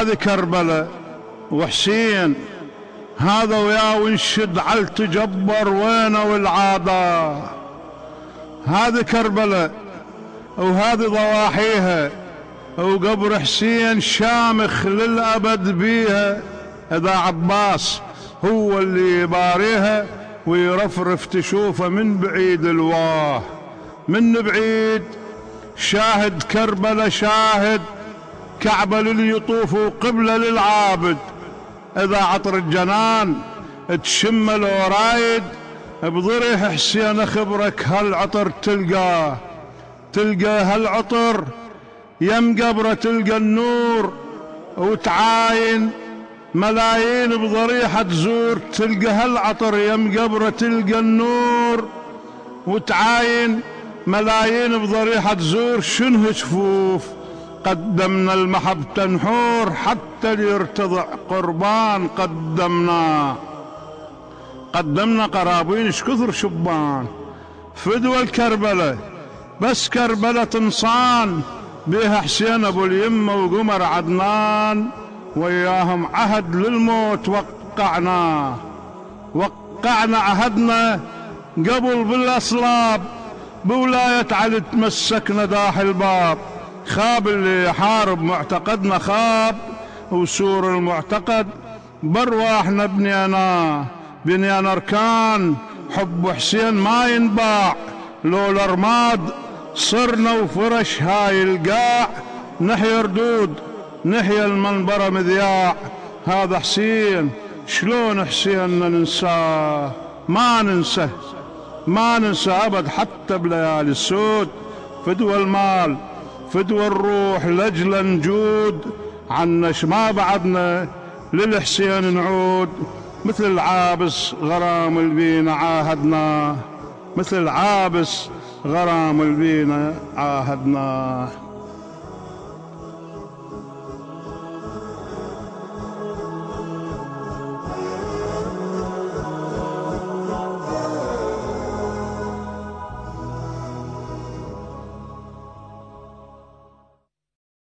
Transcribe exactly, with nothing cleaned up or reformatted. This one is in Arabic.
هذه كربلاء وحسين، هذا ويا ونشد على تجبر وينه والعاده. هذه كربلاء وهذه ضواحيها، وقبر حسين شامخ للأبد بيها. إذا عباس هو اللي يباريها ويرفرف تشوفه من بعيد الواه، من بعيد شاهد كربلاء، شاهد كعبة للي يطوف وقبلة للعابد. إذا عطر الجنان تشم الورايد، بضريح حسين أخبرك هالعطر تلقاه، تلقى هالعطر يم قبره، تلقى النور وتعاين ملايين بضريحة تزور. تلقى هالعطر يم قبره، تلقى النور وتعاين ملايين بضريحة تزور. شنه جفوف قدمنا المحبة نحور، حتى ليرتضع قربان قدمنا. قدمنا قرابين ايش كثر شبان، فدوى الكربلة بس كربلة تنصان، بيها حسين ابو اليمة وقمر عدنان. وياهم عهد للموت وقعنا، وقعنا عهدنا قبل بالاصلاب، بولاية علي تمسكنا داح الباب. خاب اللي يحارب معتقدنا خاب، وسور المعتقد برواحنا بنياناه. بنيان اركان حب حسين ما ينباع، لو الارماد صرنا وفرش هاي القاع. نحيا ردود نحيا المنبر مذياع، هذا حسين شلون حسين ننساه؟ ما ننسى ما ننسى ابد حتى بليالي السود. فدوى المال فدوى الروح لاجل نجود، عنش ما بعدنا للحسين نعود. مثل العابس غرام البينا عاهدنا، مثل العابس غرام البينا عاهدنا.